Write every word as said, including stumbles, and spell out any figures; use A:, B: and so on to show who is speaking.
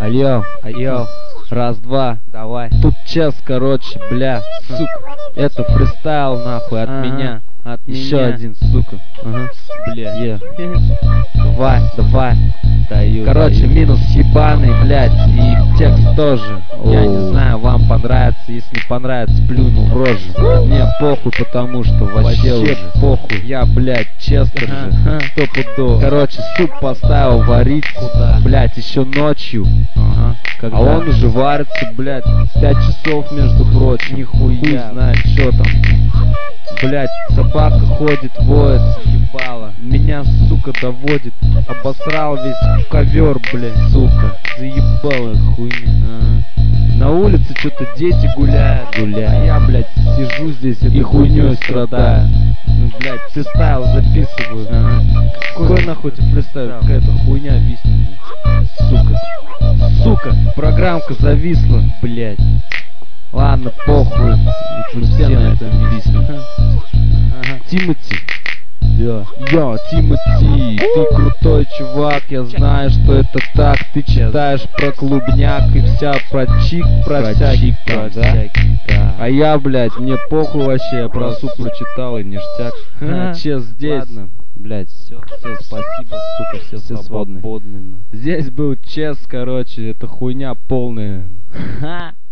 A: Алло, алло, раз, два, давай. Тут час, короче, бля, сука. Это фристайл, нахуй, от
B: Ага,
A: меня.
B: от
A: Еще
B: меня.
A: один, сука.
B: Ага, бля.
A: Е. Давай, давай.
B: Даю,
A: Короче,
B: даю.
A: минус ебаный, блядь, и текст тоже. Я не
B: Оу.
A: знаю, вам понравится. Если не понравится, плюну в рожу. Мне похуй, потому что вообще,
B: Вообще
A: уже похуй. Я, блядь, Честер же,
B: Ага.
A: стопудово. Короче, суп поставил варить,
B: Куда?
A: блядь, еще ночью.
B: Ага.
A: А он уже варится, блядь, пять часов, между прочим.
B: Нихуя.
A: Хуй знает, что там. Блядь, собака ходит, воет, ебало. Меня, сука, доводит. Обосрал весь в ковер, блядь, сука. Заебала хуйня.
B: Ага.
A: На улице что-то дети гуляют,
B: Гуляют.
A: А я, блядь, сижу здесь и хуйней страдаю. Ну, блядь, фристайл записываю.
B: Ага.
A: Какой нахуй ты фристайл? Какая-то хуйня виснет. Сука. Сука, программка зависла, блядь. Ладно, похуй.
B: Мы
A: Все
B: все
A: на
B: на
A: этом
B: этом
A: виснут.
B: Ага.
A: Тимати.
B: Да.
A: Йо, Тимати, ты крутой чувак, я знаю, что это так. Ты читаешь про клубняк и вся про чик, про,
B: Про
A: всяких
B: чик,
A: там,
B: про
A: да?
B: всяких, да.
A: А я, блядь, мне похуй вообще, я про суп прочитал и ништяк.
B: Ага.
A: Чес здесь.
B: Ладно, блядь, все, все, спасибо, сука, все,
A: Все
B: свободны.
A: Здесь был Чес, короче, это хуйня полная.
B: Ха.